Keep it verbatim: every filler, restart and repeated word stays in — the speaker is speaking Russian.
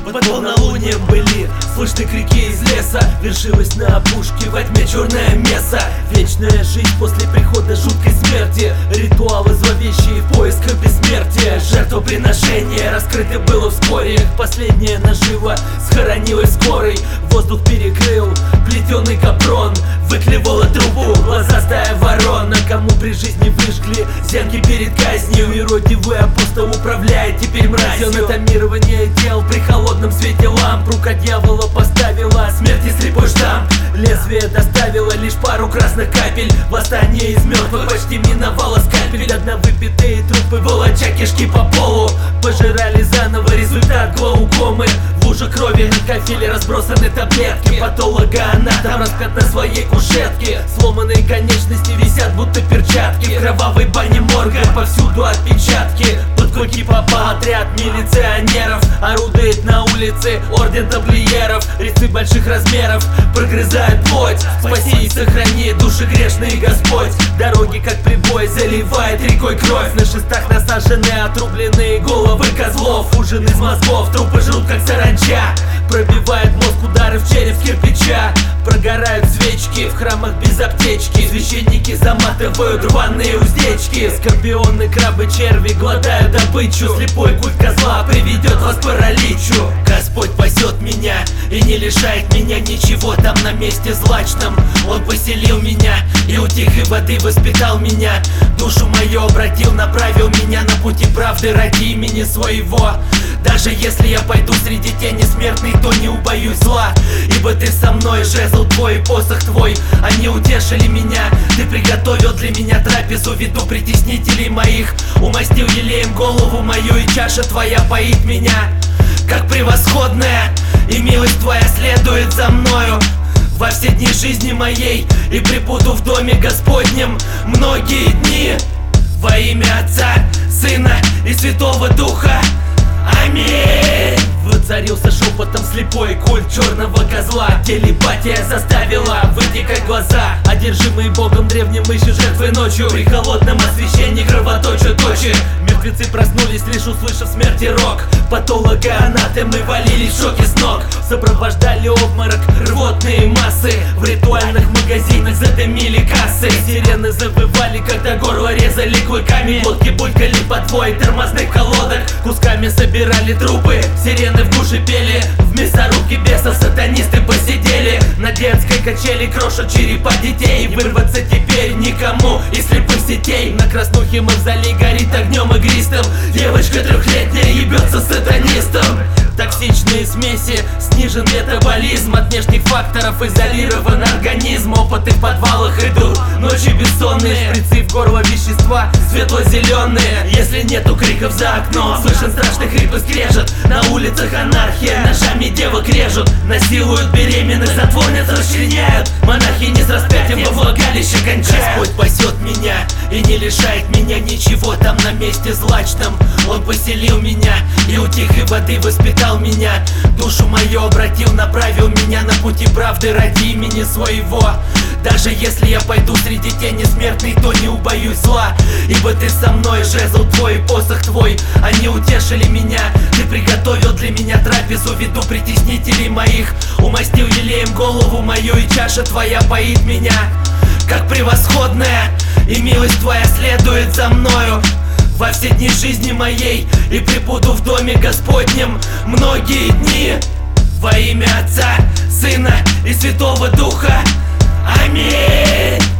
Под полнолунием были слышны крики из леса. Вершилась на опушке во тьме черное место. Вечная жизнь после прихода жуткой смерти. Ритуалы зловещие в поисках бессмертия. Жертвоприношение раскрыто было вскоре. Последняя нажива схоронилась скорой. Воздух перекрыл плетеный капрон. Выклевала трубу глазастая ворона. Кому при жизни выжгли зенки перед казнью. Иродивый апостол управляет теперь мразью. Анатомирование тел при холодном свете ламп. Рука дьявола поставила смерти слепой штамп. Лезвие доставило лишь пару красных капель. Восстание из мертвых почти миновало скальпель. Одновыпитые трупы, волоча кишки по полу, пожирали заново результат глаукомы. В луже крови на кафеле разбросаны таблетки. Патологоанатом распят на своей кушетке. Сломанные конечности висят будто перчатки. В кровавой бане морга повсюду отпечатки. Под клыки попал отряд милиционеров. Орудует на улице орден тамплиеров. Резцы больших размеров прогрызают плоть. Спаси и сохрани души грешные, Господь. Дороги как прибой заливает рекой кровь. На шестах насажены отрубленные головы козлов. Ужин из мозгов, трупы жрут как саранча. Пробивает мозг удары в череп кирпича. Прогорают свечки в храмах без аптечки. Священники заматывают рваные уздечки. Скорпионы, крабы, черви гладают добычу. Слепой культ козла приведет вас к параличу. Господь пасет меня и не лишает меня ничего там на месте злачном. Он поселил меня и у тихой воды воспитал меня. Душу мою обратил, направил меня на пути правды ради имени своего. Даже если я пойду среди тени смертной, то не убоюсь зла. Ибо ты со мной, жезл твой и посох твой, они утешили меня. Ты приготовил для меня трапезу в виду притеснителей моих. Умастил елеем голову мою, и чаша твоя поит меня как превосходная. И милость твоя следует за мною во все дни жизни моей. И пребуду в доме Господнем многие дни. Во имя Отца, Сына и Святого Духа. Аминь! Воцарился шепотом слепой культ черного козла. Телепатия заставила вытекать глаза. Одержимые богом древним ищут жертвы ночью. При холодном освещении кровоточат очи. Мертвецы проснулись, лишь услышав смерти рок. Патологоанатомы валились в шоке с ног. Сопровождали обморок рвотные массы. В ритуальных магазинах задымили кассы. Сирены завывали, когда горло резали клыками. Лодки булькали под вой тормозных колодок. Кусками собирали трупы, сирены в гуше пели. В мясорубке бесов сатанисты посидели. На детской качели крошат черепа детей. Вырваться теперь никому из слепых сетей. На краснухе мавзолей горит огнем игристым. Девочка трехлетняя ебется с сатанистом. Токсичные смеси, снижен метаболизм. От внешних факторов изолирован организм. Опыты в подвалах идут, ночи бессонные. Шприцы в горло вещества светло-зеленые. Если нету криков за окном, слышен страшный хрип и скрежет. На улицах анархия, ножами девок режут. Насилуют беременных, затворниц расчленяют. Монахини с распятием во влагалище кончают. Господь пасет меня и не лишает меня ничего там на месте злачном. Он поселил меня и у тихой воды воспитал меня. Душу мою обратил, направил меня на пути правды ради имени своего. Даже если я пойду среди тени смертной, то не убоюсь зла. Ибо ты со мной, жезл твой и посох твой, они утешили меня. Ты приготовил для меня трапезу в виду притеснителей моих. Умастил елеем голову мою, и чаша твоя поит меня как превосходная. И милость твоя следует за мною во все дни жизни моей. И пребуду в доме Господнем многие дни. Во имя Отца, Сына и Святого Духа. Аминь!